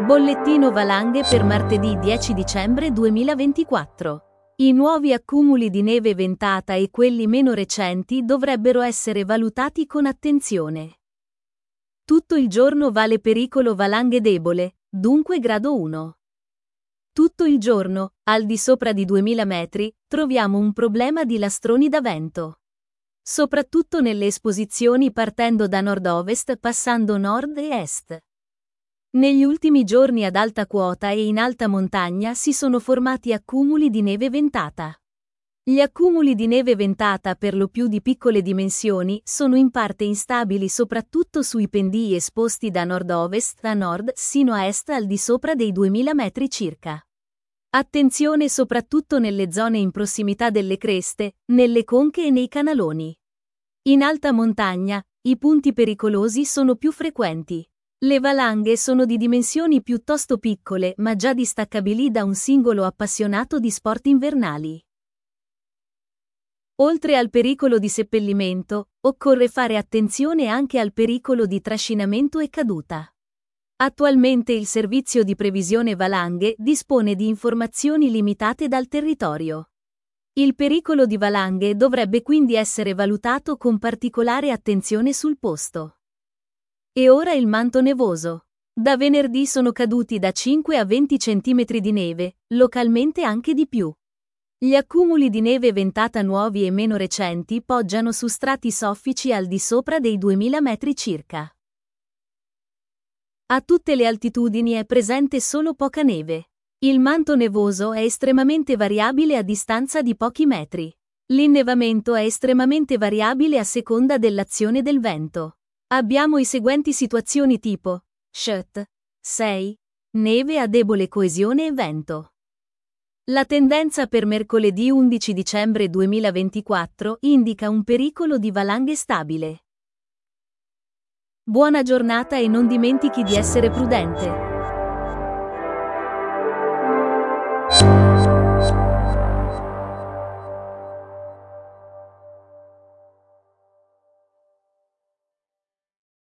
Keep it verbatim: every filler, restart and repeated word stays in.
Bollettino valanghe per martedì dieci dicembre duemilaventiquattro. I nuovi accumuli di neve ventata e quelli meno recenti dovrebbero essere valutati con attenzione. Tutto il giorno vale pericolo valanghe debole, dunque grado uno. Tutto il giorno, al di sopra di duemila metri, troviamo un problema di lastroni da vento. Soprattutto nelle esposizioni partendo da nord-ovest passando nord e est. Negli ultimi giorni ad alta quota e in alta montagna si sono formati accumuli di neve ventata. Gli accumuli di neve ventata per lo più di piccole dimensioni sono in parte instabili soprattutto sui pendii esposti da nord-ovest a nord sino a est al di sopra dei duemila metri circa. Attenzione soprattutto nelle zone in prossimità delle creste, nelle conche e nei canaloni. In alta montagna, i punti pericolosi sono più frequenti. Le valanghe sono di dimensioni piuttosto piccole ma già distaccabili da un singolo appassionato di sport invernali. Oltre al pericolo di seppellimento, occorre fare attenzione anche al pericolo di trascinamento e caduta. Attualmente il servizio di previsione valanghe dispone di informazioni limitate dal territorio. Il pericolo di valanghe dovrebbe quindi essere valutato con particolare attenzione sul posto. E ora il manto nevoso. Da venerdì sono caduti da cinque a venti centimetri di neve, localmente anche di più. Gli accumuli di neve ventata nuovi e meno recenti poggiano su strati soffici al di sopra dei duemila metri circa. A tutte le altitudini è presente solo poca neve. Il manto nevoso è estremamente variabile a distanza di pochi metri. L'innevamento è estremamente variabile a seconda dell'azione del vento. Abbiamo i seguenti situazioni tipo S H T sei, neve a debole coesione e vento. La tendenza per mercoledì undici dicembre duemilaventiquattro indica un pericolo di valanghe stabile. Buona giornata e non dimentichi di essere prudente.